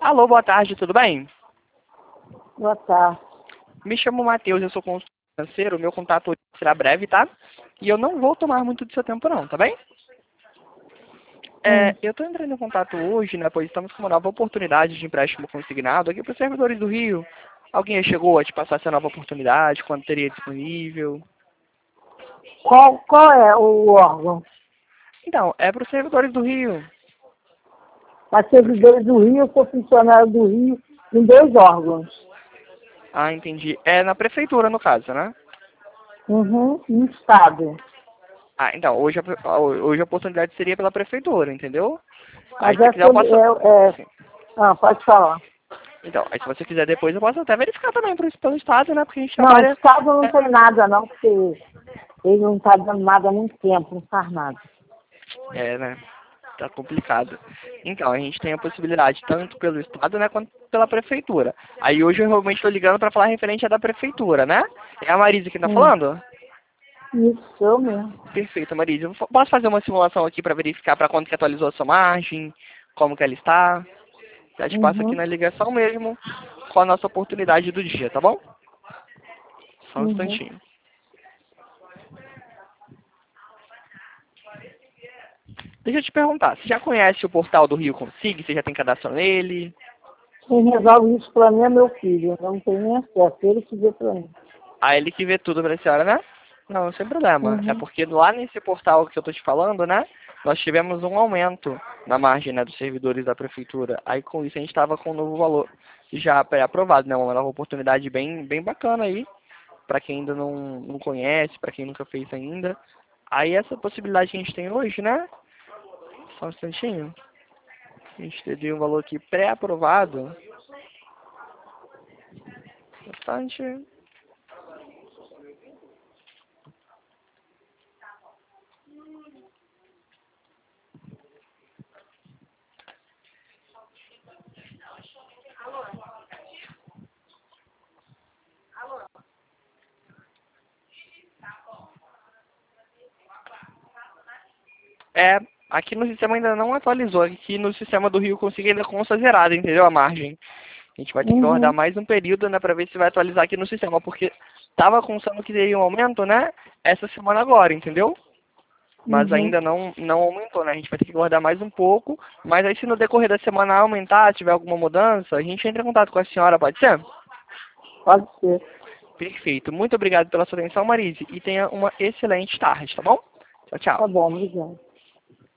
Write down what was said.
Alô, boa tarde, tudo bem? Boa tarde. Me chamo Matheus, eu sou consultor financeiro, meu contato hoje será breve, tá? E eu não vou tomar muito do seu tempo não, tá bem? Eu estou entrando em contato hoje, né, pois estamos com uma nova oportunidade de empréstimo consignado aqui para os servidores do Rio. Alguém chegou a te passar essa nova oportunidade, quando teria disponível? Qual é o órgão? Então, é para os servidores do Rio. Para servidores do Rio, eu sou funcionário do Rio em 2 órgãos. Ah, entendi. É na prefeitura, no caso, né? No Estado. Ah, então, hoje a oportunidade seria pela prefeitura, entendeu? Aí Mas se você quiser eu posso... Sim. pode falar. Então, aí se você quiser depois eu posso até verificar também pelo estado, né? Porque a gente Não, o trabalha... Estado não tem nada não, porque ele não está dando nada há muito tempo, não faz nada. Né? Tá complicado. Então, a gente tem a possibilidade tanto pelo estado, né, quanto pela prefeitura. Aí hoje eu realmente estou ligando para falar referente à da prefeitura, né? É a Marisa que tá falando? Isso, eu mesmo. Perfeito, Marisa. Eu posso fazer uma simulação aqui para verificar para quanto que atualizou a sua margem, como que ela está? Já te passo aqui na ligação mesmo com a nossa oportunidade do dia, tá bom? Só um instantinho. Deixa eu te perguntar, você já conhece o portal do Rio Consig? Você já tem cadastro nele? Quem resolve isso para mim é meu filho, eu não tenho nem acesso, ele que vê para mim. Ah, ele que vê tudo pra senhora, né? Não, sem problema. É porque lá nesse portal que eu tô te falando, né? Nós tivemos um aumento na margem, né, dos servidores da prefeitura. Aí com isso a gente estava com um novo valor já pré-aprovado, né? Uma nova oportunidade bem bacana aí, para quem ainda não conhece, para quem nunca fez ainda. Aí essa possibilidade que a gente tem hoje, né? Só um instantinho. A gente teve um valor aqui pré-aprovado. Bastante. Aqui no sistema ainda não atualizou. Aqui no sistema do Rio Consig ainda consta zerada, entendeu? A margem. A gente vai ter que aguardar mais um período, né, para ver se vai atualizar aqui no sistema, porque tava constando que teria um aumento, né, essa semana agora, entendeu? Mas ainda não aumentou, né? A gente vai ter que aguardar mais um pouco. Mas aí se no decorrer da semana aumentar, tiver alguma mudança, a gente entra em contato com a senhora, pode ser? Pode ser. Perfeito. Muito obrigado pela sua atenção, Marise. E tenha uma excelente tarde, tá bom? Tchau, tchau. Tá bom, obrigado.